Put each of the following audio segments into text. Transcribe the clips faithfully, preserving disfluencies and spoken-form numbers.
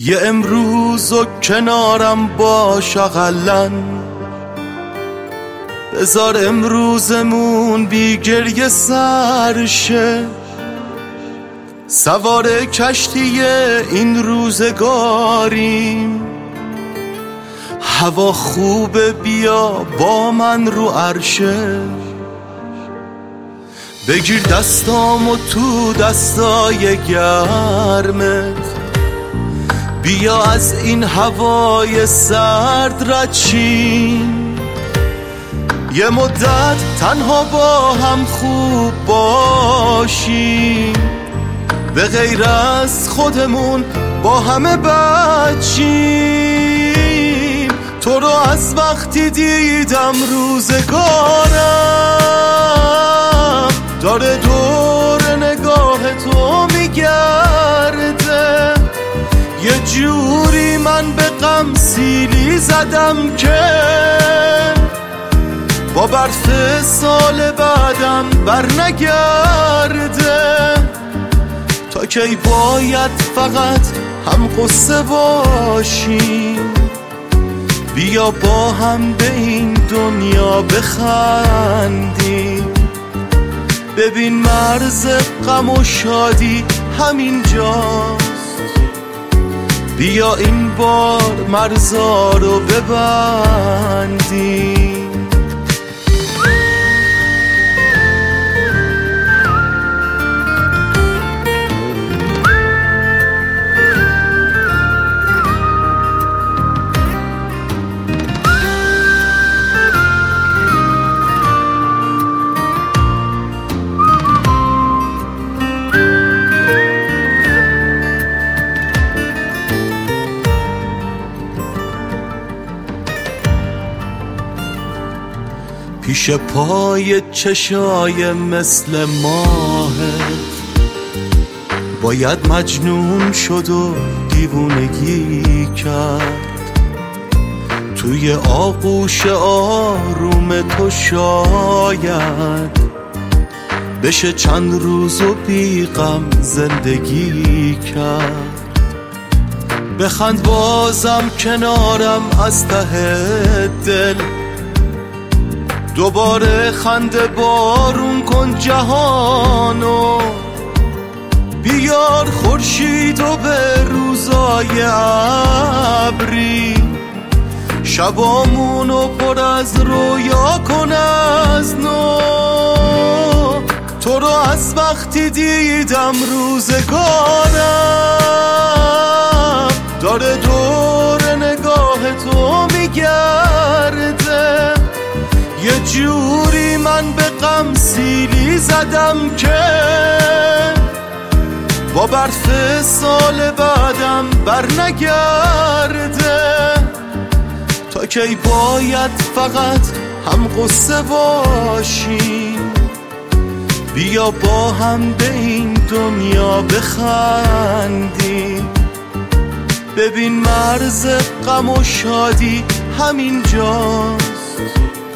یه امروز و کنارم باش اقلن، بذار امروزمون بی گریه سر شه. سوار کشتی این روزگاریم، هوا خوبه بیا با من رو عرشه. بگیر دستامو تو دستای گرمت، بیا از این هوای سرد رد شیم. یه مدت تنها با هم خوب باشیم، به غیر از خودمون با همه بچیم. تو رو از وقتی دیدم روزگارم داره دور نگاه تو میگرده. یه جوری من به غم سیلی زدم که با برف سال بعدم بر نگرده. تا کی باید فقط هم قصه باشیم، بیا با هم به این دنیا بخندیم. ببین مرز غم و شادی همین جاست، بیا این بار مرزا رو ببندیم. پیش پای چشای مثل ماهت باید مجنون شد و دیوونگی کرد. توی آغوش آروم تو شاید بشه چند روز و بی غم زندگی کرد. بخند بازم کنارم از ته دل، دوباره خنده بارون کن جهانو. بیار خورشیدو به روزای ابری، شبامونو پر از رویا کن از نو. تو رو از وقتی دیدم روزگارم داره دور نگاه تو میگرده. یه جوری من به غم سیلی زدم که با برف سال بعدم بر نگرده. تا کی باید فقط هم قصه باشیم، بیا با هم به این دنیا بخندیم. ببین مرز غم و شادی همین جاست،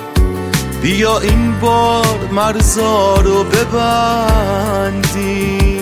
بیا این بار مرزا رو ببندیم.